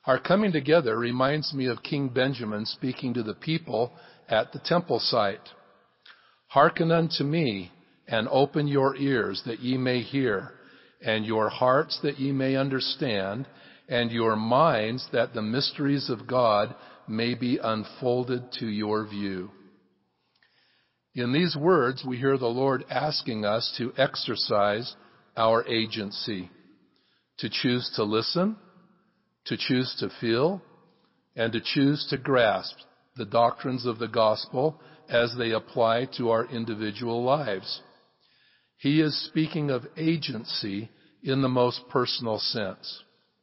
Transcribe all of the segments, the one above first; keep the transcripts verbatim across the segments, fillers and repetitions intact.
Our coming together reminds me of King Benjamin speaking to the people at the temple site. Hearken unto me, and open your ears that ye may hear, and your hearts that ye may understand, and your minds that the mysteries of God may be unfolded to your view. In these words, we hear the Lord asking us to exercise our agency, to choose to listen, to choose to feel, and to choose to grasp the doctrines of the gospel as they apply to our individual lives. He is speaking of agency in the most personal sense.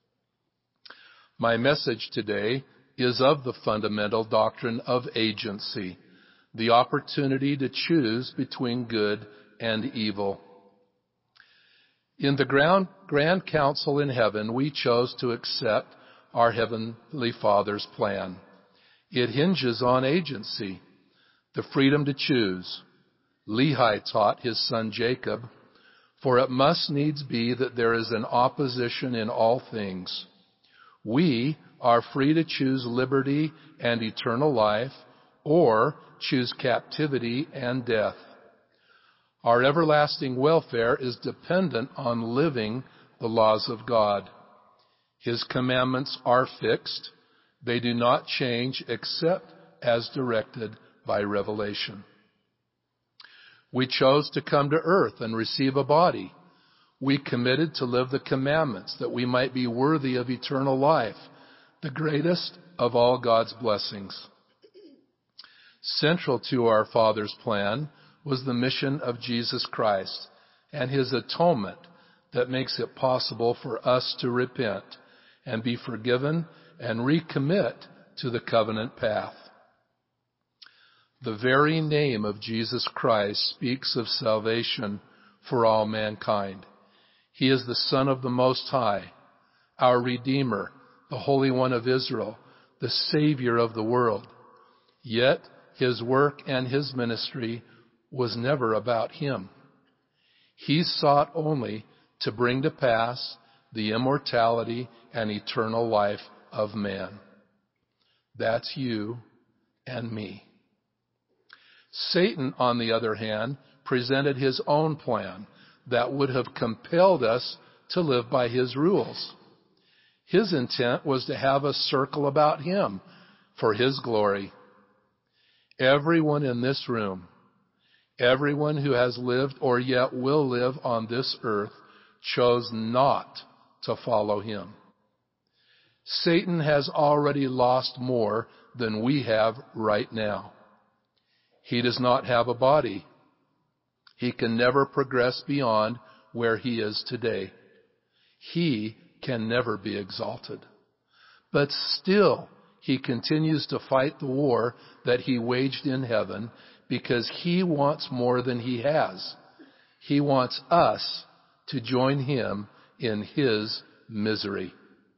My message today is of the fundamental doctrine of agency, the opportunity to choose between good and evil. In the grand, grand council in heaven, we chose to accept our Heavenly Father's plan. It hinges on agency, the freedom to choose. Lehi taught his son Jacob, for it must needs be that there is an opposition in all things. We are free to choose liberty and eternal life, or choose captivity and death. Our everlasting welfare is dependent on living the laws of God. His commandments are fixed. They do not change except as directed by revelation. We chose to come to earth and receive a body. We committed to live the commandments that we might be worthy of eternal life, the greatest of all God's blessings. Central to our Father's plan was the mission of Jesus Christ and his atonement that makes it possible for us to repent and be forgiven and recommit to the covenant path. The very name of Jesus Christ speaks of salvation for all mankind. He is the Son of the Most High, our Redeemer, the Holy One of Israel, the Savior of the world. Yet his work and his ministry was never about him. He sought only to bring to pass the immortality and eternal life of man. That's you and me. Satan, on the other hand, presented his own plan that would have compelled us to live by his rules. His intent was to have us circle about him for his glory. Everyone in this room, everyone who has lived or yet will live on this earth, chose not to follow him. Satan has already lost more than we have right now. He does not have a body. He can never progress beyond where he is today. He can never be exalted. But still, he continues to fight the war that he waged in heaven because he wants more than he has. He wants us to join him in his misery.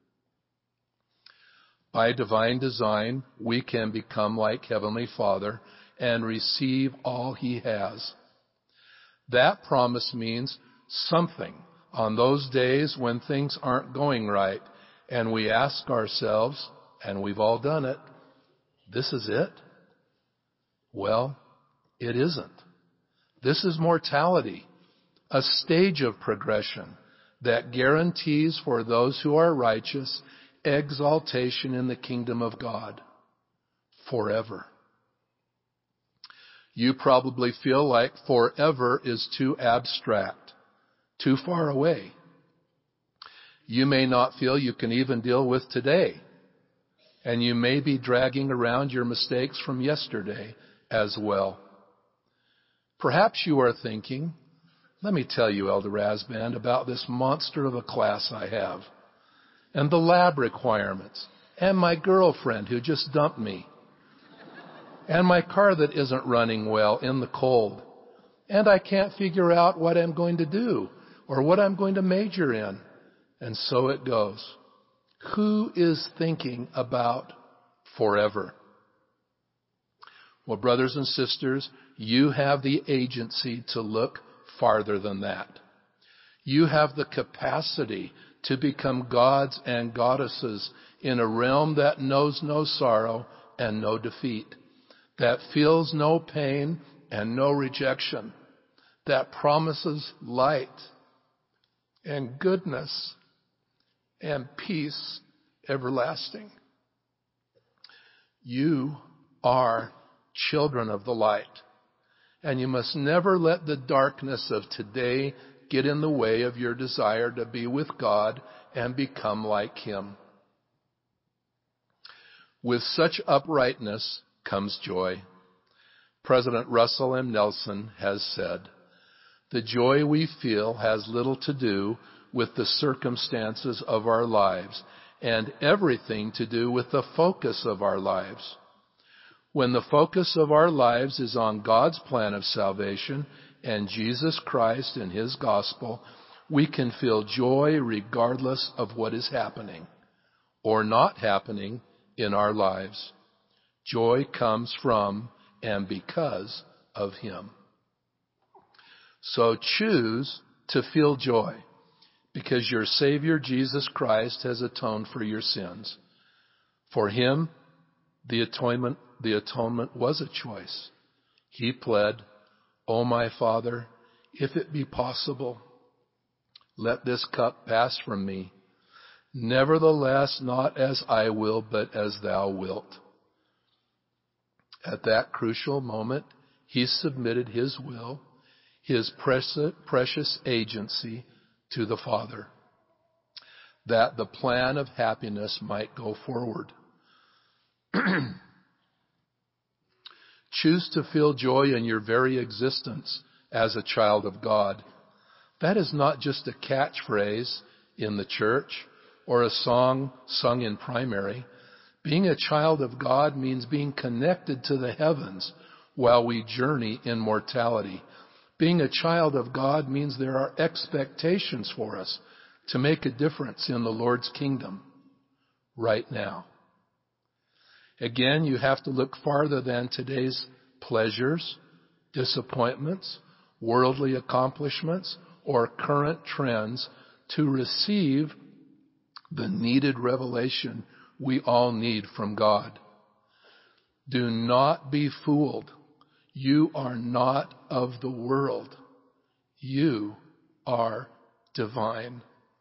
By divine design, we can become like Heavenly Father and receive all he has. That promise means something on those days when things aren't going right and we ask ourselves, and we've all done it, this is it? Well, it isn't. This is mortality, a stage of progression that guarantees for those who are righteous exaltation in the kingdom of God forever. You probably feel like forever is too abstract, too far away. You may not feel you can even deal with today, and you may be dragging around your mistakes from yesterday as well. Perhaps you are thinking, let me tell you, Elder Rasband, about this monster of a class I have, and the lab requirements, and my girlfriend who just dumped me, and my car that isn't running well in the cold, and I can't figure out what I'm going to do or what I'm going to major in. And so it goes. Who is thinking about forever? Well, brothers and sisters, you have the agency to look farther than that. You have the capacity to become gods and goddesses in a realm that knows no sorrow and no defeat, that feels no pain and no rejection, that promises light and goodness and peace everlasting. You are children of the light, and you must never let the darkness of today get in the way of your desire to be with God and become like Him. With such uprightness comes joy. President Russell M. Nelson has said, "The joy we feel has little to do with the circumstances of our lives and everything to do with the focus of our lives. When the focus of our lives is on God's plan of salvation and Jesus Christ and His gospel, we can feel joy regardless of what is happening or not happening in our lives. Joy comes from and because of Him." So choose to feel joy because your Savior Jesus Christ has atoned for your sins. For Him, the atonement, the atonement was a choice. He pled, "O my Father, if it be possible, let this cup pass from me. Nevertheless, not as I will, but as Thou wilt." At that crucial moment, He submitted His will, His precious agency, to the Father, that the plan of happiness might go forward. Choose to feel joy in your very existence as a child of God. That is not just a catchphrase in the church or a song sung in primary. Being a child of God means being connected to the heavens while we journey in mortality. Being a child of God means there are expectations for us to make a difference in the Lord's kingdom right now. Again, you have to look farther than today's pleasures, disappointments, worldly accomplishments, or current trends to receive the needed revelation we all need from God. Do not be fooled. You are not of the world. You are divine.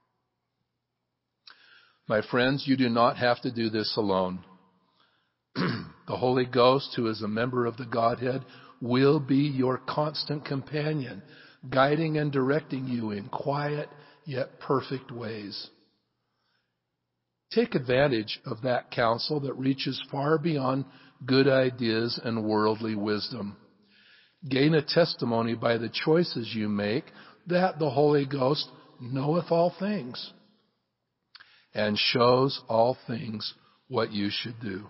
My friends, you do not have to do this alone. The Holy Ghost, who is a member of the Godhead, will be your constant companion, guiding and directing you in quiet yet perfect ways. Take advantage of that counsel that reaches far beyond good ideas and worldly wisdom. Gain a testimony by the choices you make that the Holy Ghost knoweth all things and shows all things what you should do.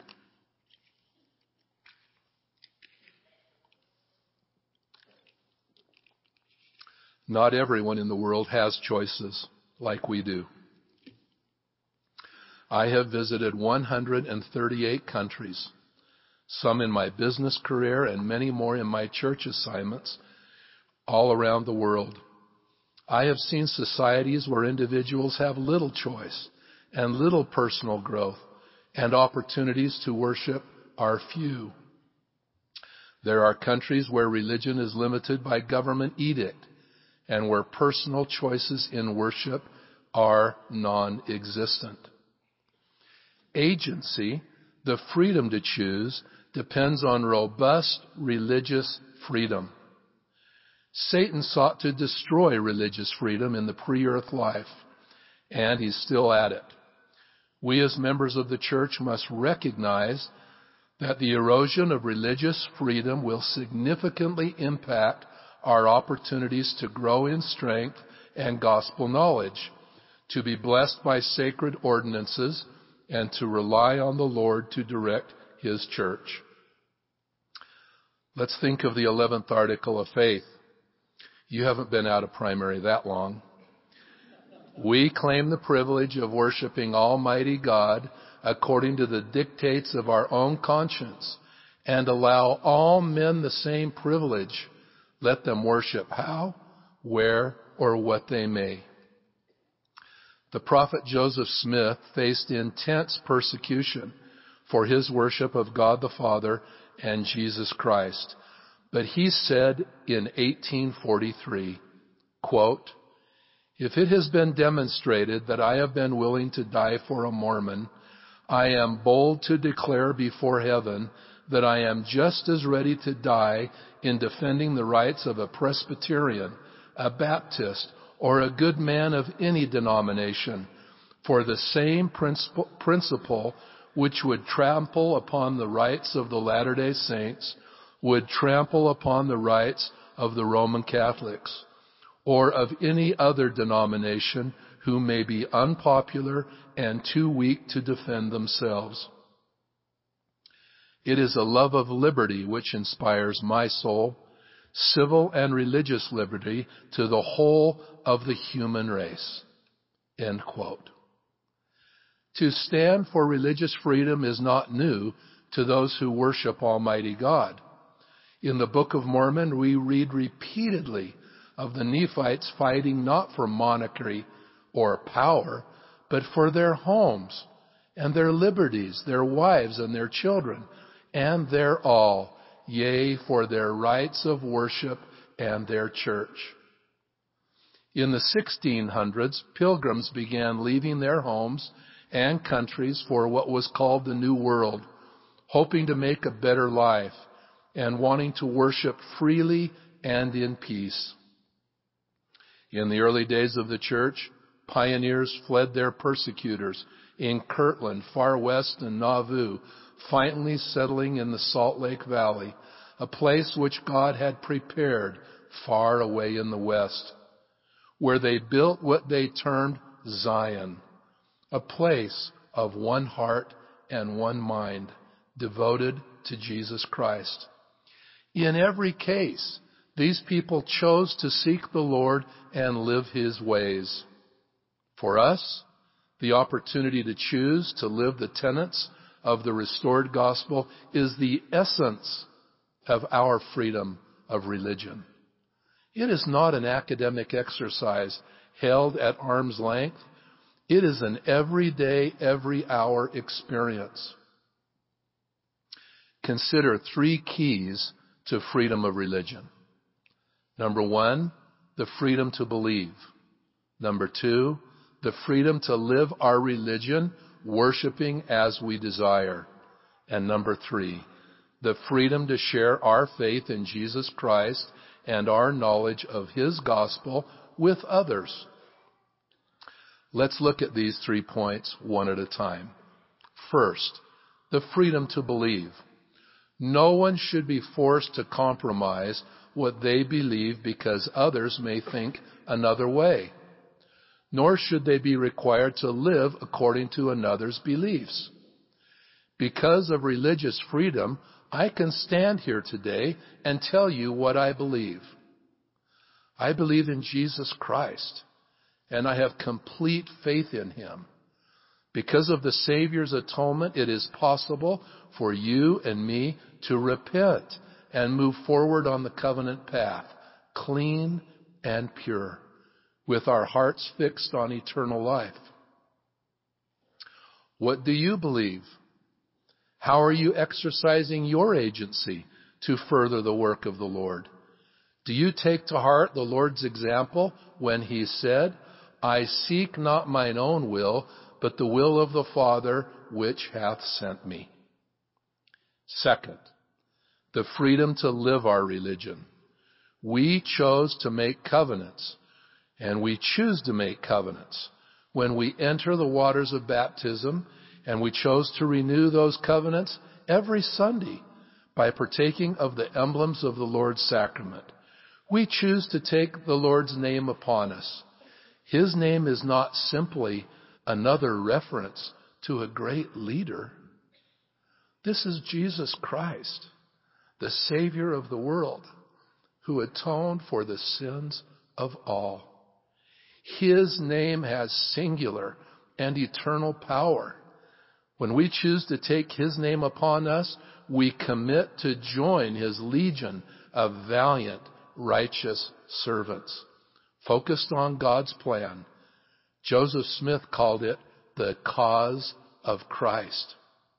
Not everyone in the world has choices like we do. I have visited one hundred thirty-eight countries, some in my business career and many more in my church assignments all around the world. I have seen societies where individuals have little choice and little personal growth, and opportunities to worship are few. There are countries where religion is limited by government edict and where personal choices in worship are non-existent. Agency, the freedom to choose, depends on robust religious freedom. Satan sought to destroy religious freedom in the pre-earth life, and he's still at it. We as members of the church must recognize that the erosion of religious freedom will significantly impact our opportunities to grow in strength and gospel knowledge, to be blessed by sacred ordinances, and to rely on the Lord to direct His church. Let's think of the eleventh article of faith. You haven't been out of primary that long. We claim the privilege of worshiping Almighty God according to the dictates of our own conscience and allow all men the same privilege. Let them worship how, where, or what they may. The prophet Joseph Smith faced intense persecution for his worship of God the Father and Jesus Christ. But he said in eighteen forty-three, quote, "If it has been demonstrated that I have been willing to die for a Mormon, I am bold to declare before heaven that I am just as ready to die in defending the rights of a Presbyterian, a Baptist, or a good man of any denomination, for the same principle, principle which would trample upon the rights of the Latter-day Saints, would trample upon the rights of the Roman Catholics, or of any other denomination who may be unpopular and too weak to defend themselves. It is a love of liberty which inspires my soul, civil and religious liberty to the whole of the human race." End quote. To stand for religious freedom is not new to those who worship Almighty God. In the Book of Mormon, we read repeatedly of the Nephites fighting not for monarchy or power, but for their homes and their liberties, their wives and their children, and their all, yea, for their rights of worship and their church. In the sixteen hundreds, pilgrims began leaving their homes and countries for what was called the New World, hoping to make a better life and wanting to worship freely and in peace. In the early days of the church, pioneers fled their persecutors in Kirtland, Far West, and Nauvoo, finally settling in the Salt Lake Valley, a place which God had prepared far away in the west, where they built what they termed Zion, a place of one heart and one mind devoted to Jesus Christ. In every case, these people chose to seek the Lord and live His ways. For us, the opportunity to choose to live the tenets of the restored gospel is the essence of our freedom of religion. It is not an academic exercise held at arm's length. It is an everyday, every hour experience. Consider three keys to freedom of religion. Number one, the freedom to believe. Number two, the freedom to live our religion, worshiping as we desire. And number three, the freedom to share our faith in Jesus Christ and our knowledge of His gospel with others. Let's look at these three points one at a time. First, the freedom to believe. No one should be forced to compromise what they believe because others may think another way. Nor should they be required to live according to another's beliefs. Because of religious freedom, I can stand here today and tell you what I believe. I believe in Jesus Christ, and I have complete faith in Him. Because of the Savior's atonement, it is possible for you and me to repent and move forward on the covenant path, clean and pure, with our hearts fixed on eternal life. What do you believe? How are you exercising your agency to further the work of the Lord? Do you take to heart the Lord's example when He said, "I seek not mine own will, but the will of the Father which hath sent me"? Second, the freedom to live our religion. We chose to make covenants, and we choose to make covenants when we enter the waters of baptism, and we chose to renew those covenants every Sunday by partaking of the emblems of the Lord's sacrament. We choose to take the Lord's name upon us. His name is not simply another reference to a great leader. This is Jesus Christ, the Savior of the world, who atoned for the sins of all. His name has singular and eternal power. When we choose to take His name upon us, we commit to join His legion of valiant, righteous servants, focused on God's plan Joseph Smith called it the cause of Christ.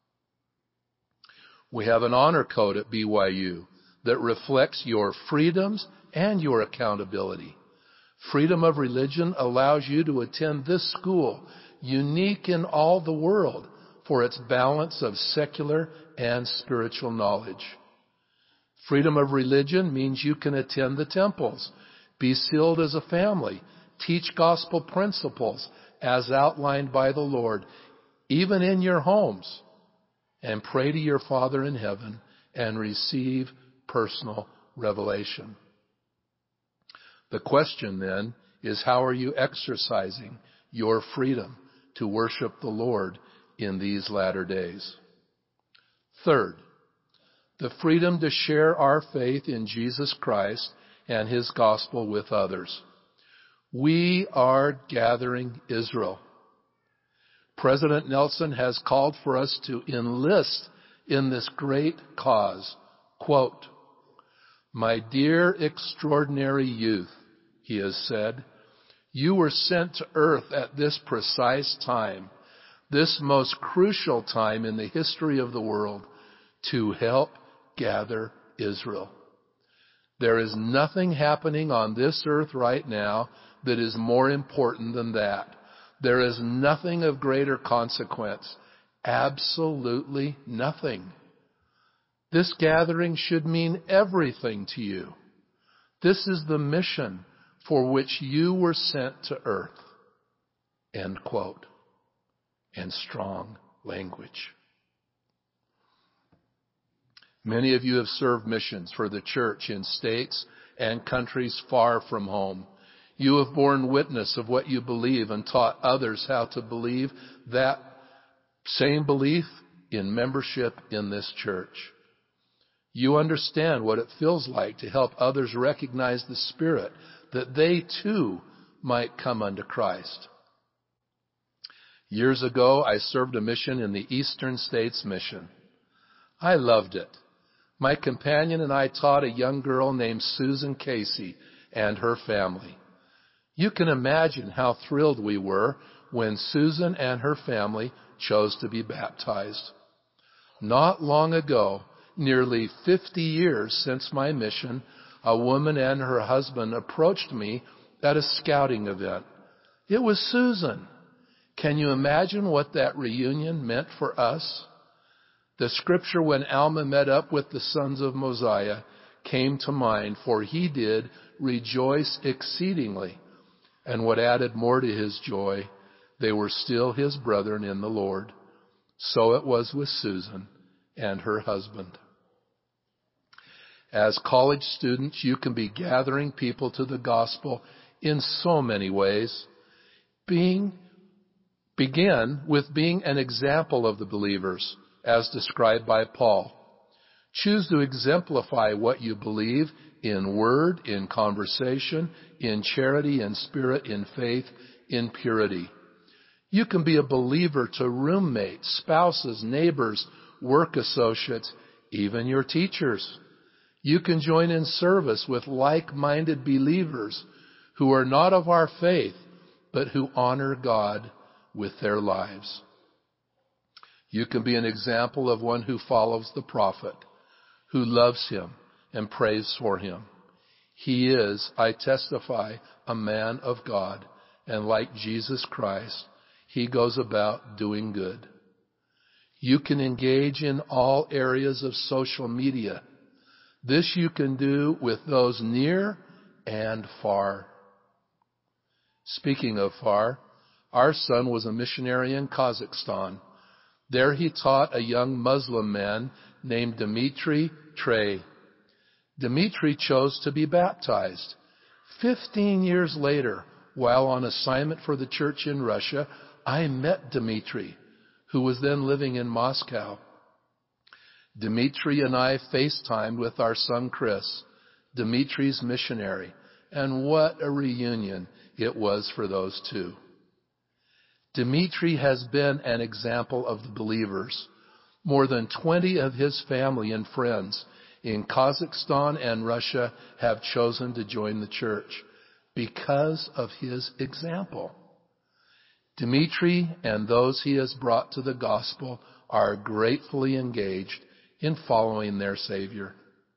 We have an honor code at B Y U that reflects your freedoms and your accountability. Freedom of religion allows you to attend this school, unique in all the world for its balance of secular and spiritual knowledge. Freedom of religion means you can attend the temples, be sealed as a family, teach gospel principles as outlined by the Lord, even in your homes, and pray to your Father in heaven and receive personal revelation. The question then is, how are you exercising your freedom to worship the Lord in these latter days? Third, the freedom to share our faith in Jesus Christ and His gospel with others. We are gathering Israel. President Nelson has called for us to enlist in this great cause. Quote, "My dear extraordinary youth," he has said, "you were sent to earth at this precise time, this most crucial time in the history of the world, to help gather Israel. There is nothing happening on this earth right now that is more important than that. There is nothing of greater consequence. Absolutely nothing. This gathering should mean everything to you. This is the mission for which you were sent to earth." End quote. And strong language. Many of you have served missions for the church in states and countries far from home. You have borne witness of what you believe and taught others how to believe that same belief in membership in this church. You understand what it feels like to help others recognize the Spirit, that they too might come unto Christ. Years ago, I served a mission in the Eastern States Mission. I loved it. My companion and I taught a young girl named Susan Casey and her family. You can imagine how thrilled we were when Susan and her family chose to be baptized. Not long ago, nearly fifty years since my mission, a woman and her husband approached me at a scouting event. It was Susan. Can you imagine what that reunion meant for us? The scripture, when Alma met up with the sons of Mosiah, came to mind, for he did rejoice exceedingly. And what added more to his joy, they were still his brethren in the Lord. So it was with Susan and her husband. As college students, you can be gathering people to the gospel in so many ways. Being, begin with being an example of the believers, as described by Paul. Choose to exemplify what you believe in word, in conversation, in charity, in spirit, in faith, in purity. You can be a believer to roommates, spouses, neighbors, work associates, even your teachers. You can join in service with like-minded believers who are not of our faith, but who honor God with their lives. You can be an example of one who follows the prophet, who loves him and prays for him. He is, I testify, a man of God, and like Jesus Christ, he goes about doing good. You can engage in all areas of social media. This you can do with those near and far. Speaking of far, our son was a missionary in Kazakhstan. There he taught a young Muslim man named Dmitry Trey. Dmitry chose to be baptized. Fifteen years later, while on assignment for the church in Russia, I met Dmitry, who was then living in Moscow. Dmitry and I FaceTimed with our son Chris, Dmitry's missionary, and what a reunion it was for those two. Dmitry has been an example of the believers. More than twenty of his family and friends in Kazakhstan and Russia have chosen to join the church because of his example. Dmitri and those he has brought to the gospel are gratefully engaged in following their Savior.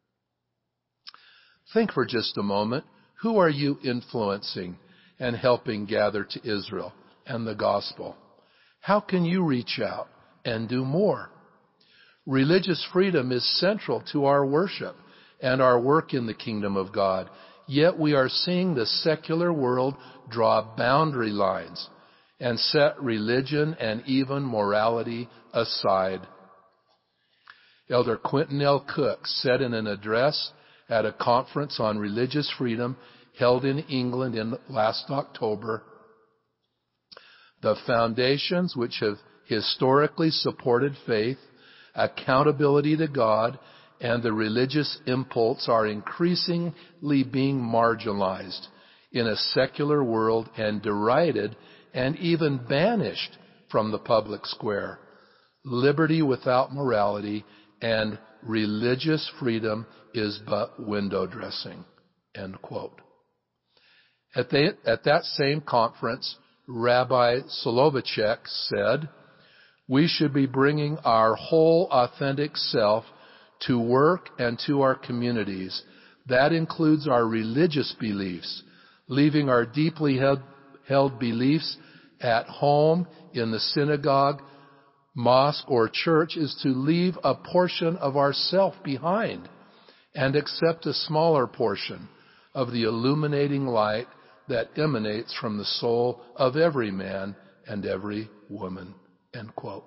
Think for just a moment, who are you influencing and helping gather to Israel and the gospel? How can you reach out and do more? Religious freedom is central to our worship and our work in the kingdom of God, yet we are seeing the secular world draw boundary lines and set religion and even morality aside. Elder Quentin L. Cook said in an address at a conference on religious freedom held in England in last October, the foundations which have historically supported faith, accountability to God, and the religious impulse are increasingly being marginalized in a secular world and derided and even banished from the public square. Liberty without morality and religious freedom is but window dressing. End quote. At, the, at that same conference, Rabbi Soloveitchik said, "We should be bringing our whole authentic self to work and to our communities. That includes our religious beliefs. Leaving our deeply held, held beliefs at home, in the synagogue, mosque, or church is to leave a portion of ourself behind and accept a smaller portion of the illuminating light that emanates from the soul of every man and every woman." End quote.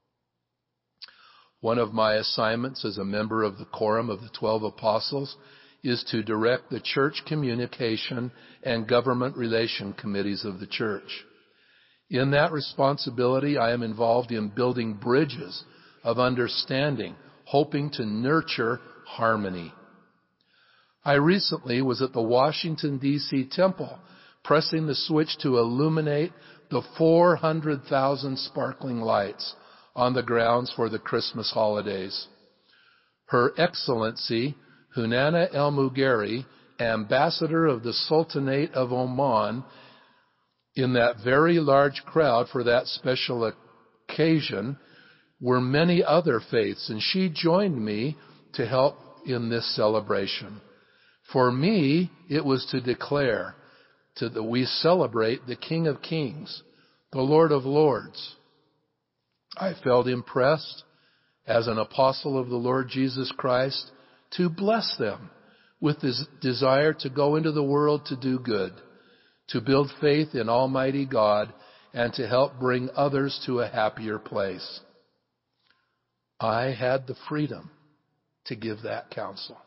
One of my assignments as a member of the Quorum of the Twelve Apostles is to direct the church communication and government relation committees of the church. In that responsibility, I am involved in building bridges of understanding, hoping to nurture harmony. I recently was at the Washington, D C temple, pressing the switch to illuminate the four hundred thousand sparkling lights on the grounds for the Christmas holidays. Her Excellency, Hunana El Mugeri, ambassador of the Sultanate of Oman, in that very large crowd for that special occasion were many other faiths, and she joined me to help in this celebration. For me, it was to declare to that we celebrate the King of Kings, the Lord of Lords. I felt impressed as an apostle of the Lord Jesus Christ to bless them with this desire to go into the world to do good, to build faith in Almighty God, and to help bring others to a happier place. I had the freedom to give that counsel.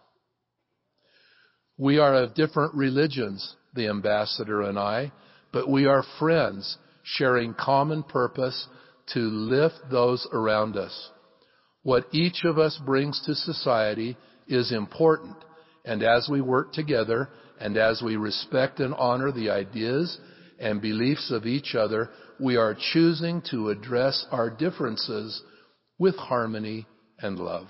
We are of different religions, the ambassador and I, but we are friends sharing common purpose to lift those around us. What each of us brings to society is important, and as we work together and as we respect and honor the ideas and beliefs of each other, we are choosing to address our differences with harmony and love.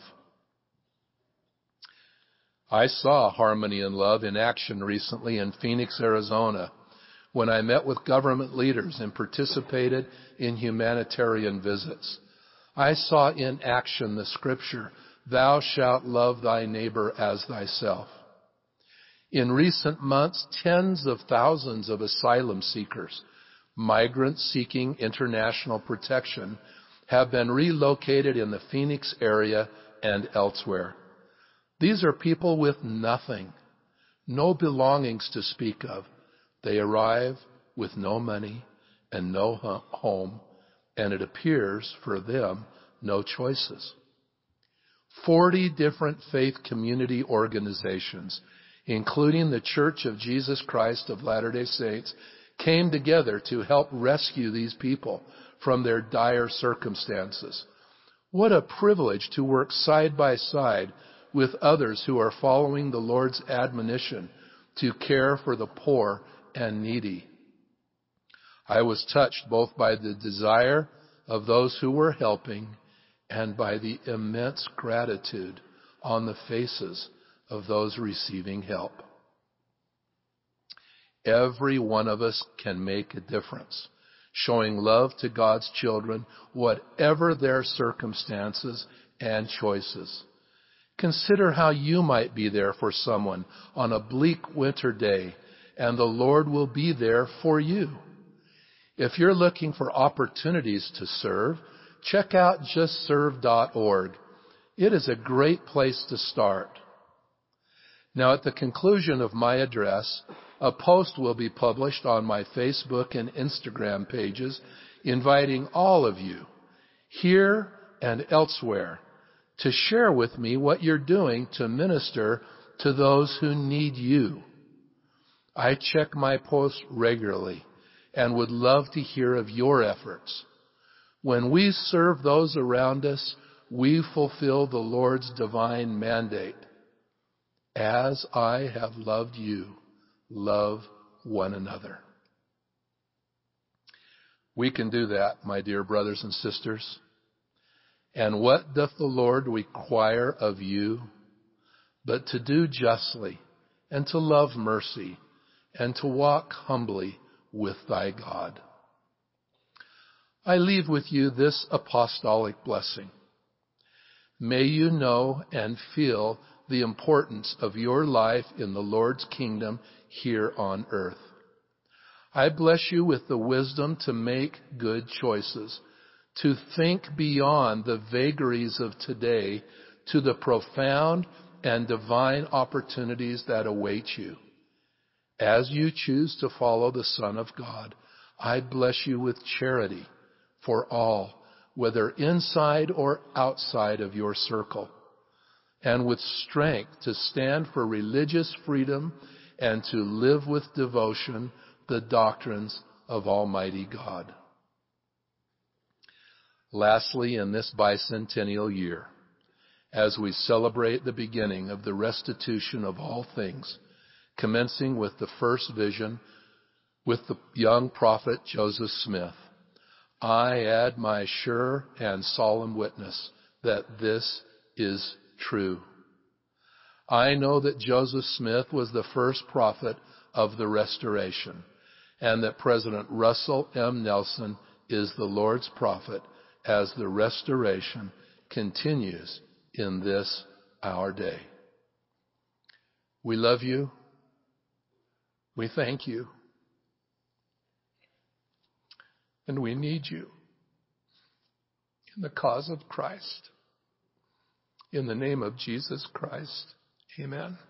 I saw harmony and love in action recently in Phoenix, Arizona, when I met with government leaders and participated in humanitarian visits. I saw in action the scripture, "Thou shalt love thy neighbor as thyself." In recent months, tens of thousands of asylum seekers, migrants seeking international protection, have been relocated in the Phoenix area and elsewhere. These are people with nothing, no belongings to speak of. They arrive with no money and no home, and it appears for them no choices. Forty different faith community organizations, including the Church of Jesus Christ of Latter-day Saints, came together to help rescue these people from their dire circumstances. What a privilege to work side by side with others who are following the Lord's admonition to care for the poor and needy. I was touched both by the desire of those who were helping and by the immense gratitude on the faces of those receiving help. Every one of us can make a difference, showing love to God's children, whatever their circumstances and choices. Consider how you might be there for someone on a bleak winter day, and the Lord will be there for you. If you're looking for opportunities to serve, check out just serve dot org. It is a great place to start. Now, at the conclusion of my address, a post will be published on my Facebook and Instagram pages inviting all of you, here and elsewhere, to share with me what you're doing to minister to those who need you. I check my posts regularly and would love to hear of your efforts. When we serve those around us, we fulfill the Lord's divine mandate. As I have loved you, love one another. We can do that, my dear brothers and sisters. And what doth the Lord require of you but to do justly and to love mercy and to walk humbly with thy God? I leave with you this apostolic blessing. May you know and feel the importance of your life in the Lord's kingdom here on earth. I bless you with the wisdom to make good choices, to think beyond the vagaries of today to the profound and divine opportunities that await you. As you choose to follow the Son of God, I bless you with charity for all, whether inside or outside of your circle, and with strength to stand for religious freedom and to live with devotion the doctrines of Almighty God. Lastly, in this bicentennial year, as we celebrate the beginning of the restitution of all things, commencing with the first vision with the young prophet Joseph Smith, I add my sure and solemn witness that this is true. I know that Joseph Smith was the first prophet of the Restoration, and that President Russell M. Nelson is the Lord's prophet as the Restoration continues in this our day. We love you. We thank you. And we need you in the cause of Christ. In the name of Jesus Christ, amen.